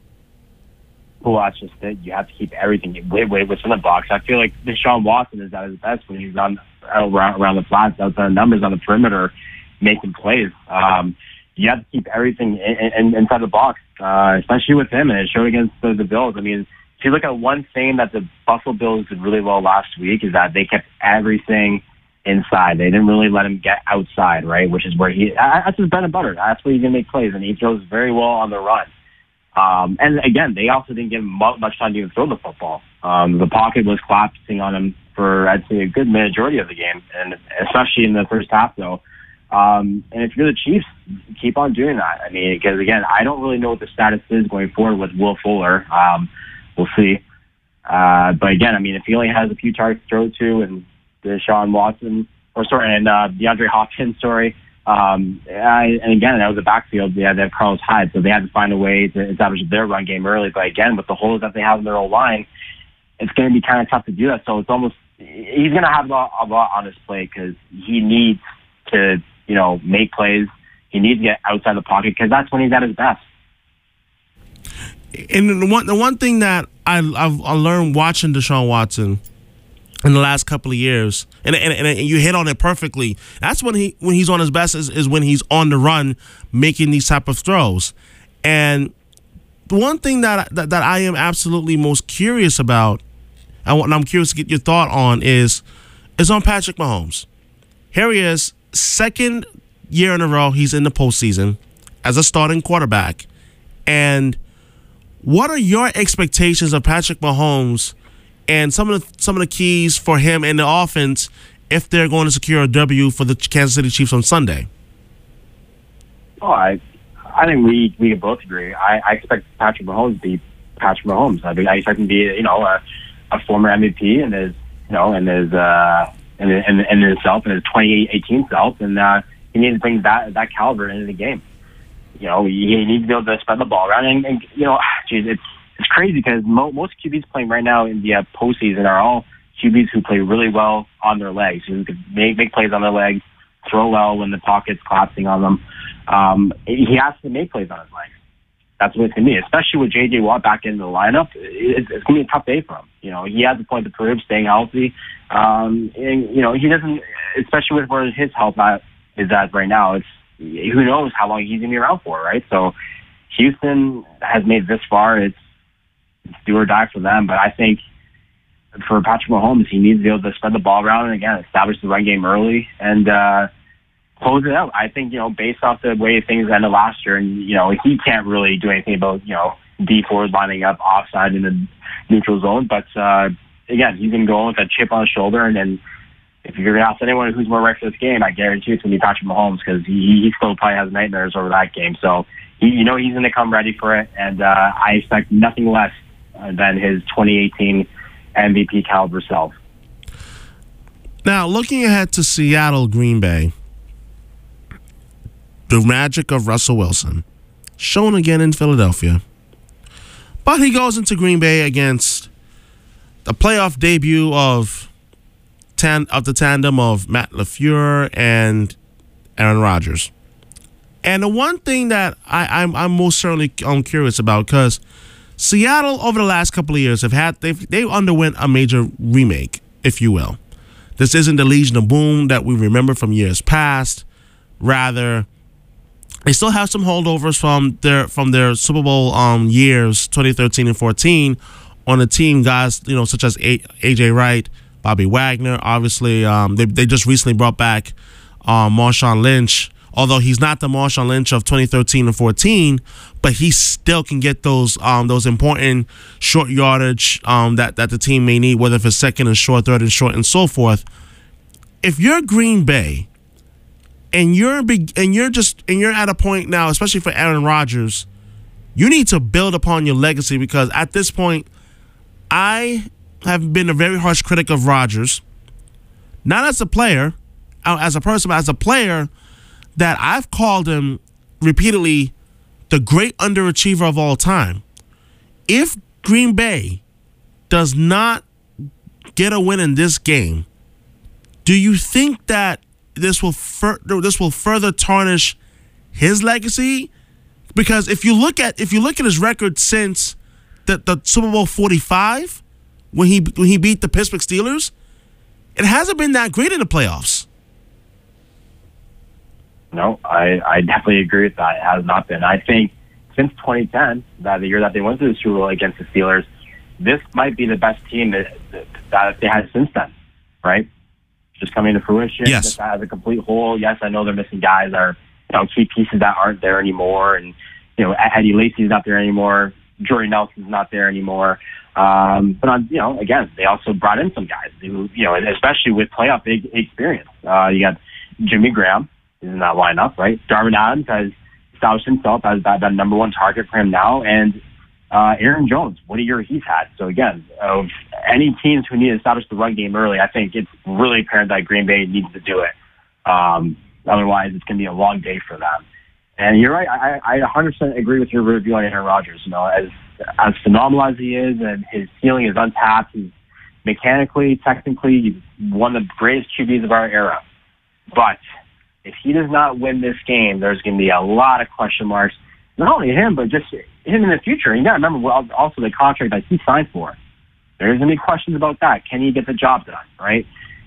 Well, that's just it. You have to keep everything way, way within the box. I feel like Deshaun Watson is at his best when he's on around, around the flats, outside the numbers on the perimeter, making plays. Um, you have to keep everything in, in, inside the box, uh, especially with him. And it showed against the, the Bills. I mean, if you look at one thing that the Buffalo Bills did really well last week is that they kept everything inside. They didn't really let him get outside, right? Which is where he, that's his bread and butter. That's where he's going to make plays. And he throws very well on the run. Um, and again, they also didn't give him much time to even throw the football. Um, the pocket was collapsing on him for, I'd say, a good majority of the game, and especially in the first half, though. Um, and if you're the Chiefs, keep on doing that. I mean, because again, I don't really know what the status is going forward with Will Fuller. Um, we'll see. Uh, but again, I mean, if he only has a few targets to throw to, and Deshaun Watson, or sorry, and uh, DeAndre Hopkins, sorry. Um, I, and again, that was a backfield. Yeah, they had Carlos Hyde, so they had to find a way to establish their run game early. But again, with the holes that they have in their own line, it's going to be kind of tough to do that. So it's almost, he's going to have a lot, a lot on his plate because he needs to, you know, make plays. He needs to get outside the pocket because that's when he's at his best. And the one, the one thing that I, I've I learned watching Deshaun Watson in the last couple of years, and, and and you hit on it perfectly. That's when he when he's on his best is, is when he's on the run, making these type of throws. And the one thing that that, that I am absolutely most curious about, and I'm curious to get your thought on, is is on Patrick Mahomes. Here he is, second year in a row he's in the postseason as a starting quarterback. And what are your expectations of Patrick Mahomes and some of the some of the keys for him in the offense if they're going to secure a W for the Kansas City Chiefs on Sunday? Oh, I, I think we we both agree. I, I expect Patrick Mahomes to be Patrick Mahomes. I, I expect him to be, you know, a, a former M V P and his, you know, and his uh, and and and himself and his twenty eighteen self, and uh, he needs to bring that that caliber into the game. You know, he needs to be able to spread the ball around, and, and you know, geez, it's. It's crazy because mo- most Q Bs playing right now in the uh, postseason are all Q Bs who play really well on their legs, who can make, make plays on their legs, throw well when the pocket's collapsing on them. Um, he has to make plays on his legs. That's what it's going to be, especially with J J Watt back in the lineup. It's, it's going to be a tough day for him. You know, he has a point to prove, staying healthy. Um, and, you know, he doesn't, especially with where his health is at right now, it's who knows how long he's going to be around for, right? So Houston has made this far. It's It's do or die for them, but I think for Patrick Mahomes, he needs to be able to spread the ball around and again establish the run game early and uh, close it out. I think, you know, based off the way things ended last year, and you know, he can't really do anything about, you know, D fours lining up offside in the neutral zone. But uh, again, he's gonna go with a chip on his shoulder, and then if you're gonna ask anyone who's more right for this game, I guarantee it's gonna be Patrick Mahomes because he, he still probably has nightmares over that game. So he, you know, he's gonna come ready for it, and uh, I expect nothing less than his twenty eighteen M V P caliber self. Now, looking ahead to Seattle, Green Bay, the magic of Russell Wilson, shown again in Philadelphia. But he goes into Green Bay against the playoff debut of tan- of the tandem of Matt LaFleur and Aaron Rodgers. And the one thing that I, I'm, I'm most certainly um, curious about, because Seattle over the last couple of years have had they've they underwent a major remake, if you will. This isn't the Legion of Boom that we remember from years past. Rather, they still have some holdovers from their from their Super Bowl um, years, twenty thirteen and fourteen, on the team. Guys, you know, such as A J Wright, Bobby Wagner. Obviously, um, they they just recently brought back um, Marshawn Lynch. Although he's not the Marshawn Lynch of twenty thirteen and fourteen, but he still can get those um, those important short yardage um, that that the team may need, whether if it's second and short, third and short, and so forth. If you're Green Bay, and you're big, and you're just and you're at a point now, especially for Aaron Rodgers, you need to build upon your legacy, because at this point, I have been a very harsh critic of Rodgers, not as a player, as a person, but as a player. That I've called him repeatedly the great underachiever of all time. If Green Bay does not get a win in this game, do you think that this will fur- this will further tarnish his legacy? Because if you look at if you look at his record since the, the Super Bowl forty-five, when he when he beat the Pittsburgh Steelers, it hasn't been that great in the playoffs. No, I, I definitely agree with that. It has not been. I think since twenty ten, that the year that they went to the Super Bowl against the Steelers, this might be the best team that, that, that they had since then, right? Just coming to fruition. Yes. Just as a complete whole. Yes, I know they're missing guys that are, you know, key pieces that aren't there anymore. And, you know, Eddie Lacy's not there anymore. Jordy Nelson's not there anymore. Um, but, on, you know, again, they also brought in some guys who, you know, especially with playoff experience. Uh, you got Jimmy Graham in that lineup, right? Darvin Adams has established himself as that, that number one target for him now, and uh, Aaron Jones, what a year he's had. So again, of any teams who need to establish the run game early, I think it's really apparent that Green Bay needs to do it. Um, otherwise, it's going to be a long day for them. And you're right, I, I one hundred percent agree with your review on Aaron Rodgers. You know, as as phenomenal as he is, and his ceiling is untapped. He's mechanically, technically, he's one of the greatest Q Bs of our era. But if he does not win this game, there's going to be a lot of question marks. Not only him, but just him in the future. You got to remember also the contract that he signed for. There's going to be questions about that. Can he get the job done, right?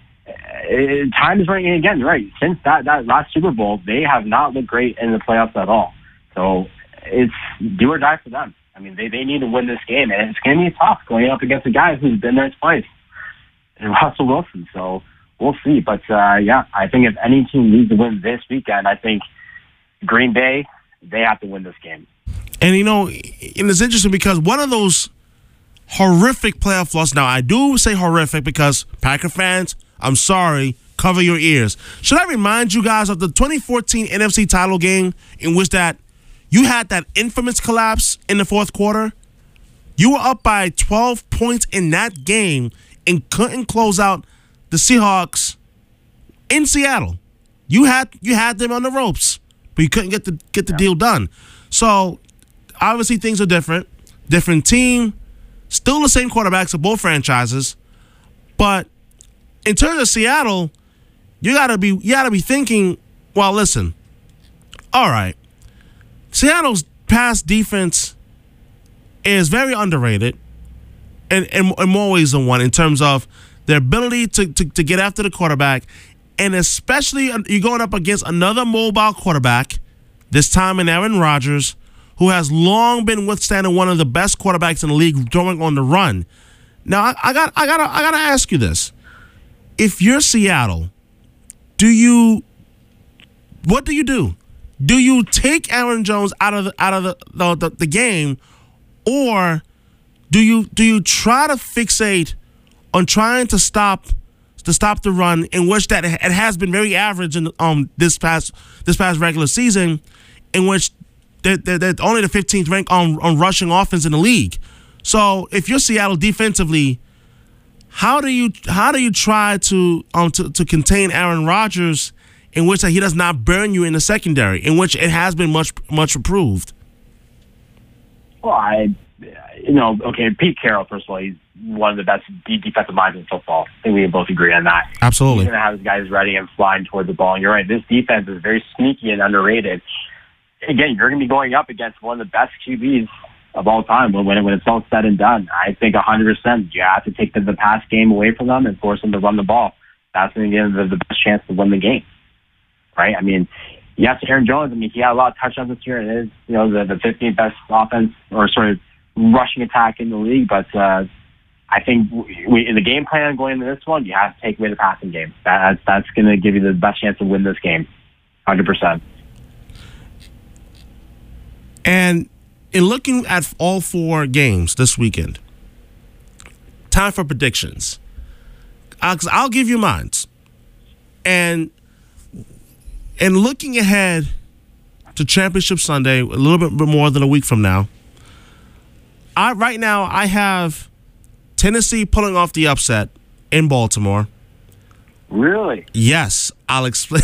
It, time is running again, right? Since that, that last Super Bowl, they have not looked great in the playoffs at all. So it's do or die for them. I mean, they, they need to win this game, and it's going to be tough going up against a guy who's been there twice, and Russell Wilson. So we'll see. But, uh, yeah, I think if any team needs to win this weekend, I think Green Bay, they have to win this game. And, you know, and it's interesting because one of those horrific playoff losses, now I do say horrific because Packer fans, I'm sorry, cover your ears. Should I remind you guys of the twenty fourteen N F C title game in which that you had that infamous collapse in the fourth quarter? You were up by twelve points in that game and couldn't close out the Seahawks in Seattle. You had you had them on the ropes, but you couldn't get the get the yeah. deal done. So obviously things are different. Different team, still the same quarterbacks of both franchises, but in terms of Seattle, you gotta be you gotta be thinking, well, listen, all right, Seattle's pass defense is very underrated in, in, in more ways than one in terms of their ability to, to, to get after the quarterback, and especially you're going up against another mobile quarterback, this time in Aaron Rodgers, who has long been withstanding one of the best quarterbacks in the league throwing on the run. Now, I, I got I gotta I gotta ask you this. If you're Seattle, do you what do you do? Do you take Aaron Jones out of the out of the, the, the, the game, or do you do you try to fixate on trying to stop to stop the run, in which that it has been very average in um this past this past regular season, in which they're, they're, they're only the fifteenth rank on, on rushing offense in the league. So if you're Seattle defensively, how do you how do you try to um to, to contain Aaron Rodgers in which he does not burn you in the secondary, in which it has been much much improved? Well, I, you know, okay, Pete Carroll, first of all, he's one of the best defensive minds in football. I think we can both agree on that. Absolutely. He's going to have his guys ready and flying toward the ball. And you're right, this defense is very sneaky and underrated. Again, you're going to be going up against one of the best Q Bs of all time when, when it's all said and done. I think one hundred percent you have to take the, the pass game away from them and force them to run the ball. That's going to give them the, the best chance to win the game. Right? I mean, yes, Aaron Jones, I mean, he had a lot of touchdowns this year and is, you know, the, the fifteenth best offense or sort of rushing attack in the league. But uh, I think we, in the game plan going into this one, you have to take away the passing game. That, that's that's going to give you the best chance to win this game, one hundred percent. And in looking at all four games this weekend, time for predictions. I'll, I'll give you mine. And and looking ahead to Championship Sunday, a little bit more than a week from now, I right now I have Tennessee pulling off the upset in Baltimore. Really? Yes, I'll explain.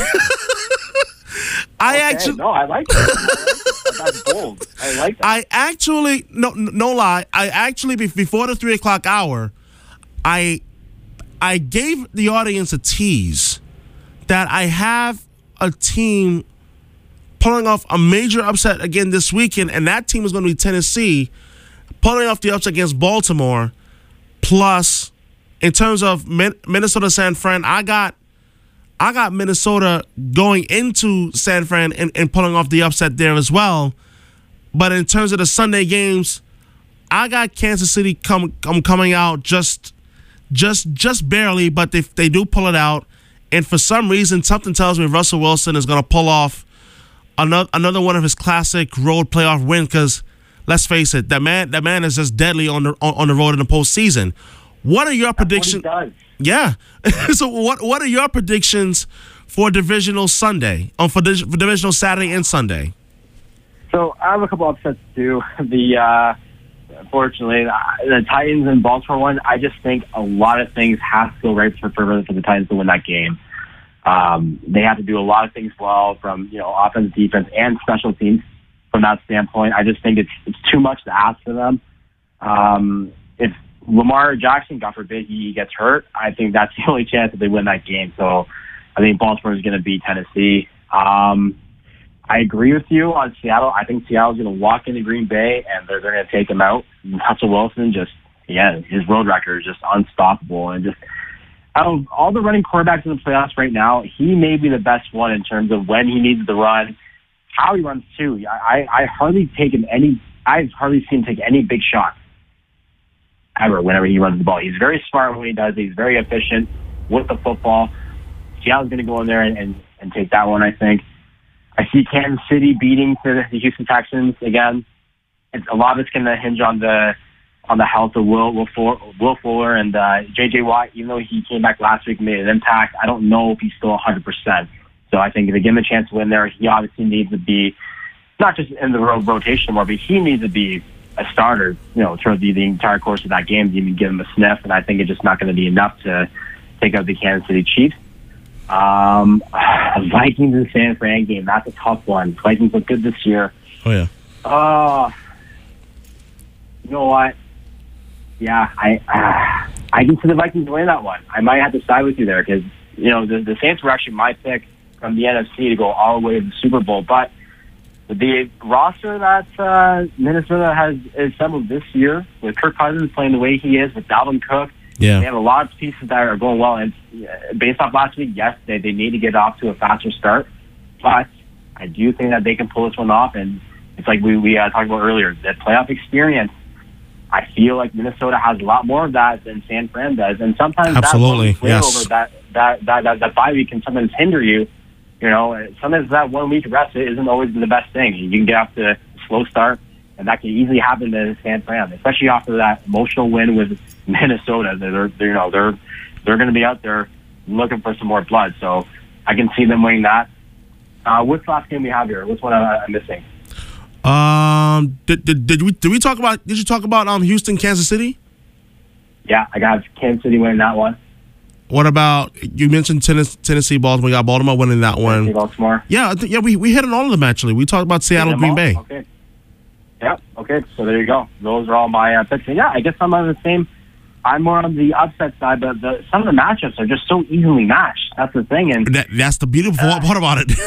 I okay, actually no, I like that. That's bold. I like that. I actually no no lie. I actually before the three o'clock hour, I I gave the audience a tease that I have a team pulling off a major upset again this weekend, and that team is going to be Tennessee pulling off the upset against Baltimore. Plus, in terms of Minnesota San Fran, I got I got Minnesota going into San Fran and, and pulling off the upset there as well. But in terms of the Sunday games, I got Kansas City come, come coming out just just just barely, but they they do pull it out. And for some reason, something tells me Russell Wilson is going to pull off another another one of his classic road playoff wins. Because let's face it, that man that man is just deadly on the on, on the road in the postseason. What are your predictions? Yeah. So what what are your predictions for divisional Sunday, on for, for divisional Saturday and Sunday? So I have a couple upsets too. The uh, unfortunately the, the Titans and Baltimore one. I just think a lot of things have to go right for for, for the Titans to win that game. Um, they have to do a lot of things well from you know offense, defense, and special teams. From that standpoint, I just think it's it's too much to ask for them. Um, if Lamar Jackson, God forbid, he gets hurt, I think that's the only chance that they win that game. So I think Baltimore is going to beat Tennessee. Um, I agree with you on Seattle. I think Seattle's going to walk into Green Bay and they're, they're going to take him out. Russell Wilson, just, yeah, his road record is just unstoppable. And just out of all the running quarterbacks in the playoffs right now, he may be the best one in terms of when he needs to run, how he runs too. I, I hardly take him any, I've hardly seen him take any big shots ever whenever he runs the ball. He's very smart when he does. He's very efficient with the football. Seattle's going to go in there and, and, and take that one, I think. I see Kansas City beating the Houston Texans again. It's, a lot of it's going to hinge on the on the health of Will Will, Fuller, Will Fuller and uh, J J Watt. Even though he came back last week and made an impact, I don't know if he's still one hundred percent. So I think if they give him a chance to win there, he obviously needs to be not just in the rotation more, but he needs to be a starter, you know, throughout the, the entire course of that game to even give him a sniff. And I think it's just not going to be enough to take out the Kansas City Chiefs. Um, Vikings and San Fran game, that's a tough one. Vikings look good this year. Oh, yeah. Uh, you know what? Yeah, I uh, I can see the Vikings win that one. I might have to side with you there because, you know, the, the Saints were actually my pick from the N F C to go all the way to the Super Bowl. But the roster that uh, Minnesota has assembled this year, with Kirk Cousins playing the way he is, with Dalvin Cook, yeah. They have a lot of pieces that are going well. And based off last week, yes, they, they need to get off to a faster start. But I do think that they can pull this one off. And it's like we, we uh, talked about earlier, that playoff experience, I feel like Minnesota has a lot more of that than San Fran does. And sometimes Absolutely. that yes. over that, that, that, that, that bye week can sometimes hinder you. You know, sometimes that one week rest isn't always the best thing. You can get off to a slow start, and that can easily happen to San Fran, especially after that emotional win with Minnesota. They're, they're you know, they're they're going to be out there looking for some more blood. So I can see them winning that. Uh, what's the last game we have here? What's one I'm missing? Um, did, did did we did we talk about? Did you talk about um Houston, Kansas City? Yeah, I got Kansas City winning that one. What about you mentioned Tennessee, Tennessee Baltimore? We got Baltimore winning that one. Tennessee, Baltimore. Yeah, I think, yeah, we we hit on all of them actually. We talked about Seattle, Green Bay. Okay. Yeah. Okay. So there you go. Those are all my uh, picks. And yeah, I guess I'm on the same. I'm more on the upset side, but the, some of the matchups are just so easily matched. That's the thing, and that, that's the beautiful uh, part about it.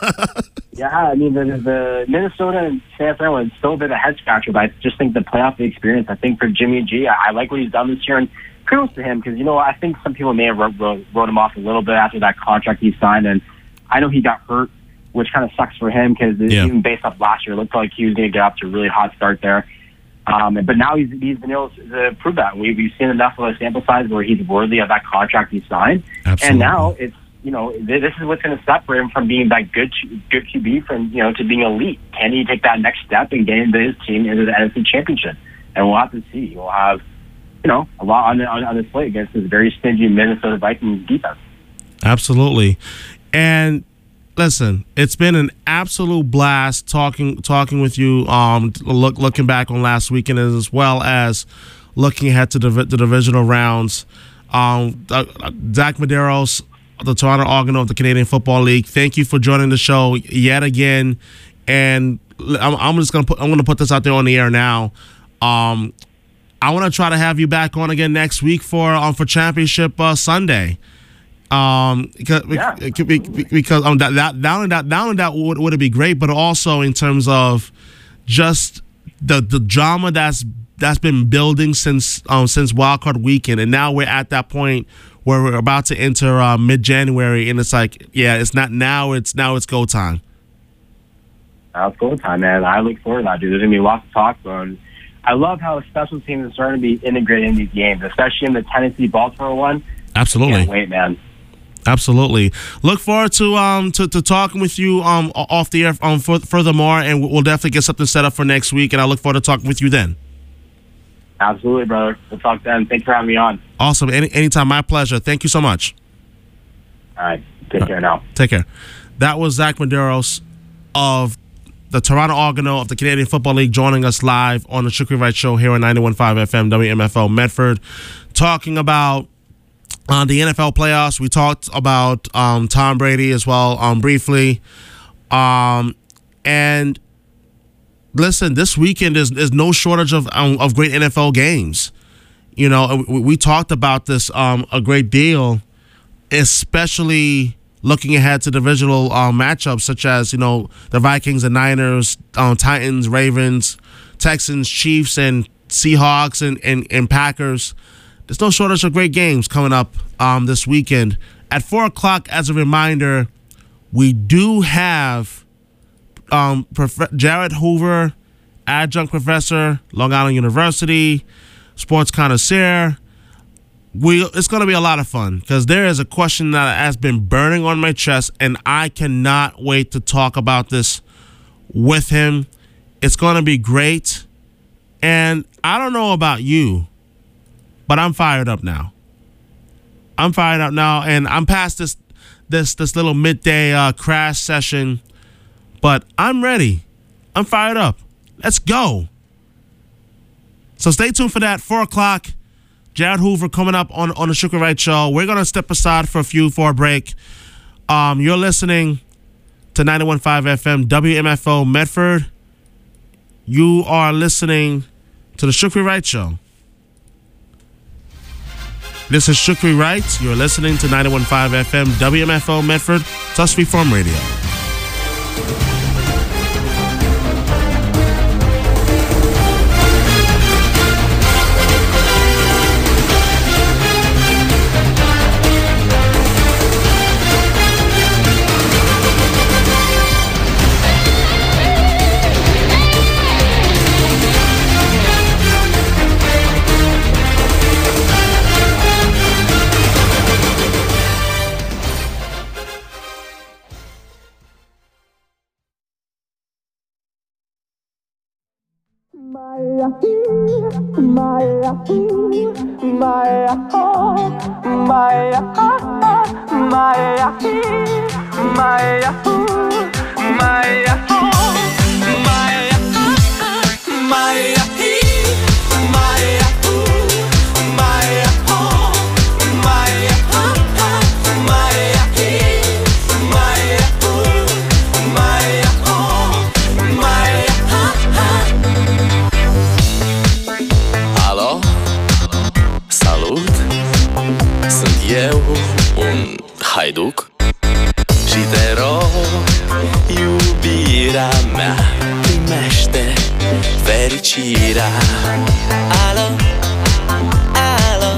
Yeah, I mean the, the Minnesota and San Fran was still a bit of a head scratcher, but I just think the playoff experience. I think for Jimmy G, I, I like what he's done this year, and kudos to him because you know I think some people may have wrote, wrote, wrote him off a little bit after that contract he signed, and I know he got hurt, which kind of sucks for him because yeah. even based off last year, it looked like he was going to get up to a really hot start there. Um, but now he's, he's been able to prove that. We've, we've seen enough of a sample size where he's worthy of that contract he signed. Absolutely. And now it's, you know, this is what's going to separate him from being that good good Q B from, you know, to being elite. Can he take that next step and get into his team into the N F C Championship? And we'll have to see. We'll have, you know, a lot on, on, on the slate against this very stingy Minnesota Vikings defense. Absolutely. And listen, it's been an absolute blast talking talking with you. Um, look, looking back on last weekend as well as looking ahead to the, the divisional rounds. Um, uh, Zach Medeiros, the Toronto Argonaut of the Canadian Football League. Thank you for joining the show yet again. And I'm, I'm just gonna put I'm gonna put this out there on the air now. Um, I want to try to have you back on again next week for um, for Championship uh, Sunday. Um, because, yeah, because um, that, that not only that not only that would would it be great, but also in terms of just the the drama that's that's been building since um since Wildcard Weekend, and now we're at that point where we're about to enter uh, mid January, and it's like, yeah, it's not now, it's now it's go time. Now it's go time, man. I look forward to that, dude. There's gonna be lots to talk about. And I love how special teams are starting to be integrated in these games, especially in the Tennessee Baltimore one. Absolutely, can't wait, man. Absolutely. Look forward to um to, to talking with you um off the air um for, furthermore, and we'll definitely get something set up for next week. And I look forward to talking with you then. Absolutely, brother. We'll talk then. Thanks for having me on. Awesome. Any anytime. My pleasure. Thank you so much. All right. Take care now. Take care. That was Zach Medeiros of the Toronto Argonaut of the Canadian Football League joining us live on the Shukri Wright Show here on ninety-one point five F M W M F O Medford, talking about Uh, the N F L playoffs. We talked about um, Tom Brady as well um, briefly. Um, and listen, this weekend is, is no shortage of um, of great N F L games. You know, we, we talked about this um, a great deal, especially looking ahead to divisional um, matchups such as, you know, the Vikings and Niners, um, Titans, Ravens, Texans, Chiefs, and Seahawks and, and, and Packers. There's no shortage of great games coming up um, this weekend. At four o'clock, as a reminder, we do have um, Prof- Jared Hoover, adjunct professor, Long Island University, sports connoisseur. We It's going to be a lot of fun because there is a question that has been burning on my chest, and I cannot wait to talk about this with him. It's going to be great. And I don't know about you, but I'm fired up now. I'm fired up now, and I'm past this this this little midday uh, crash session, but I'm ready. I'm fired up. Let's go. So stay tuned for that. Four o'clock. Jared Hoover coming up on on the Shukri Wright Show. We're gonna step aside for a few for a break. Um, you're listening to ninety-one point five F M W M F O Medford. You are listening to the Shukri Wright Show. This is Shukri Wright. You're listening to ninety-one point five F M W M F O Medford, Tusk Freeform Radio. Maya hi, Maya ooh, Maya oh, Maya ha ha, Maya hi, Maya ooh, Maya oh, Maya ha ha. Alo, salut, sunt eu, un haiduc și te rog, iubirea mea, primește fericirea. Alo, alo,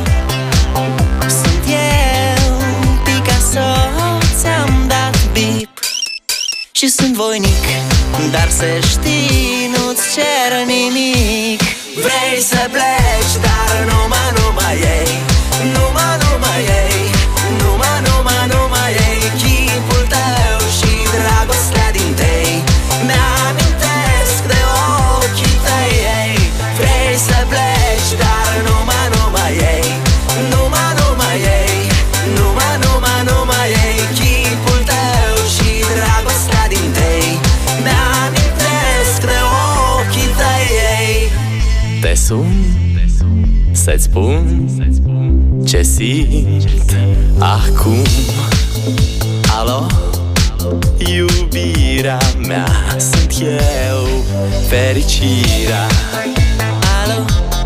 sunt eu, Picasso, ți-am dat bip și sunt voinic, dar să știi, nu-ți cer nimic. Vrei să pleci, dar numai, numai ei, numai, numai ei, numai, numai, numai ei, chipul tău și dragostea din tei mi-amintesc de ochii tăi ei. Vrei să pleci, dar numai, numai ei, numai, numai ei, numai, numai, numai ei, chipul tău și dragostea din tei mi-amintesc de ochii tăi ei. Te sun să-ți spun ce simt acum. Alo, iubirea mea, sunt eu, fericirea. Alo,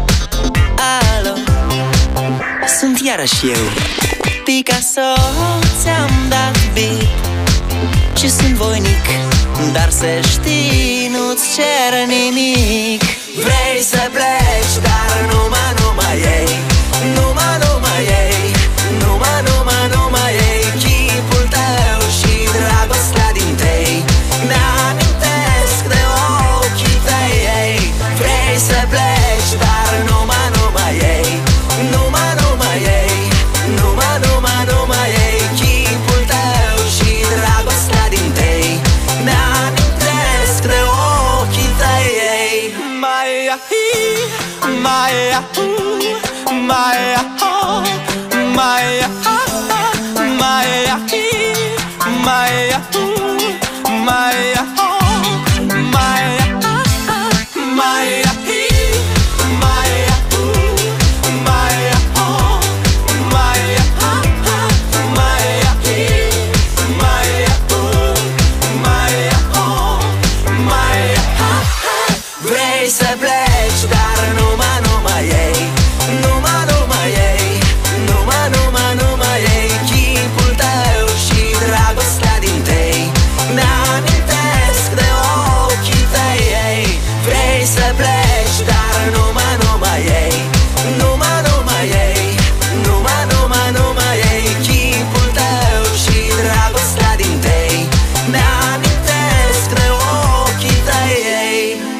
alo, sunt iarăși eu, Picasso, ți-am dat bip și sunt voinic, dar să știi, nu-ți cer nimic. Vrei să pleci, dar numai, numai ei, numai, numai ei, numai, numai, numai ei, chipul tău și dragostea din tei mi-amintesc de ochii tăi ei. Vrei să pleci, dar numai, numai ei, numai, numai ei, numai, numai, numai ei, chipul tău și dragostea din tei mi-amintesc de ochii tăi ei. Maya hi, Maya ooh, Maya oh, Maya ha ha, Maya hi, Maya ooh, Maya oh, Maya ha ha, Maya hi, Maya ooh, Maya oh, Maya ha ha, Maya hi, Maya ooh, Maya oh, Maya ha ha. Vrei să pleci, dar numai, numai ei, numai, numai ei, numai, numai, numai ei, chipul tău și dragostea din tei mi-amintesc de ochii tăi ei. Vrei să pleci, dar numai, numai ei, numai, numai ei, numai, numai, numai ei, chipul tău și dragostea din tei mi-amintesc de ochii tăi ei.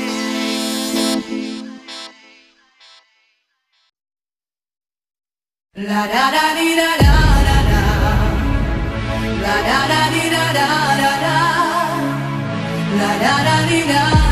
La da da di da da da da, la da da di da da da da, la da da di da.